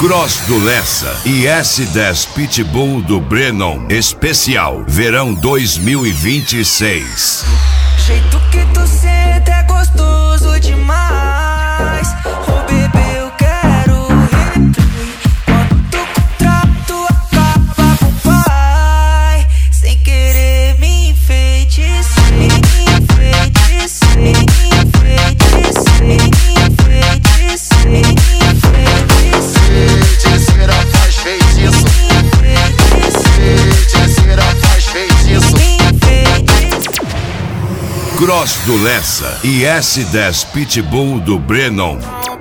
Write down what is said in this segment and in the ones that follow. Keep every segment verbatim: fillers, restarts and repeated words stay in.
Cross do Lessa e S dez Pitbull do Brennon Especial Verão dois mil e vinte e seis. Jeito que tu sente é gostoso demais. Oh bebê, eu quero replay. Quando o contrato acaba com o pai, sem querer me enfeitiçei, me enfeitiçei, me enfeitiçei, me enfeitiçei, me enfeitiçei. Feiticeira faz feitiço. Feiticeira faz feitiço. Cross do Lessa e S dez Pitbull do Brennon.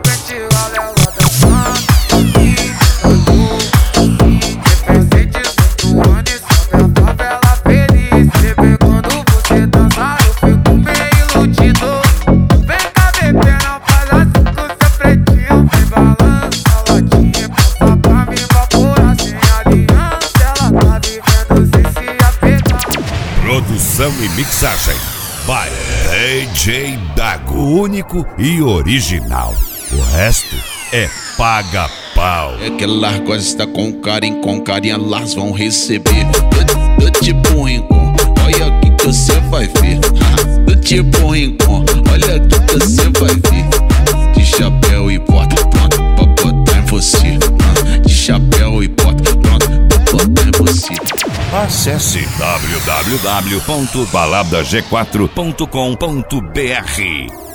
Produção e mixagem by D J Dago, único e original. O resto é paga-pau. É que elas gostam com carinho, com carinho elas vão receber. Do, do tipo rincon, olha aqui que você vai ver. Do tipo rincon, olha aqui que você vai ver. De chapéu e bota, pronto pra botar em você. De chapéu e bota, pronto pra botar em você. Acesse w w w ponto balada g quatro ponto com ponto b r.